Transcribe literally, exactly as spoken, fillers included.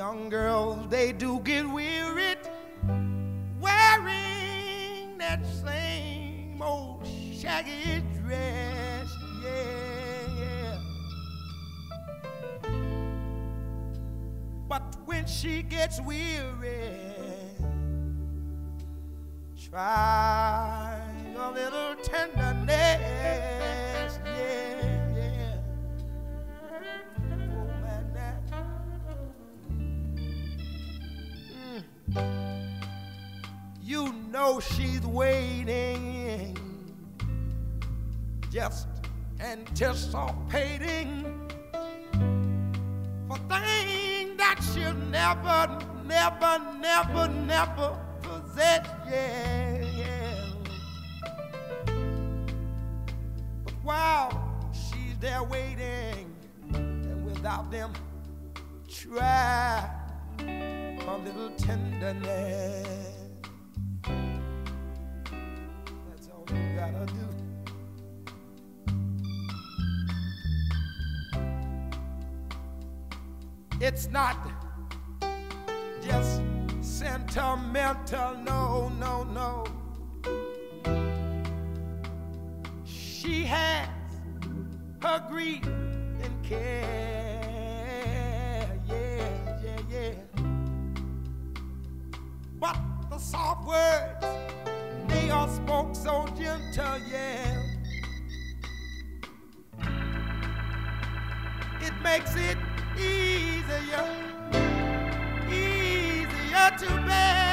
Young girls, they do get wearied wearing that same old shaggy dress, yeah, yeah. But when she gets weary, try a little tenderness, yeah, yeah. Oh, man, that. Mm. You know she's waiting, just anticipating for things that she'll never, never, never, never possess, yeah, yeah. But while she's there waiting, and without them, try a little tenderness. That's all you gotta do. It's not just sentimental, no, no, no. She has her grief and care, yeah, yeah, yeah. But the soft words, they are spoke so gentle, yeah. It makes it easier, easier to bear.